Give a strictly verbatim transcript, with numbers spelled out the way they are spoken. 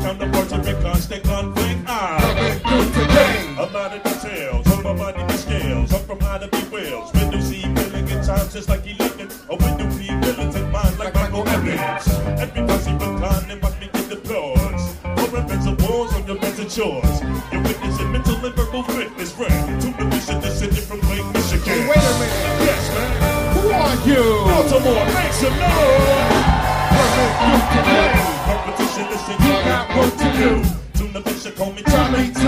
counterparts in constant conflict. I a lot of details on my body and scales. I'm from how to be whales. Window C filling at times just like eleven. A window P militant mind like Michael Evans. Everybody recline and watch me get the applause. For events of wars on your beds and chores. You're witnessing mental and verbal fitness. Friend to the mission descended from Lake Michigan. Wait a minute. Yes, man. Who are you? Baltimore, make some noise. Competition, listen, you got work to do. Tuna Bishop, call me Charlie.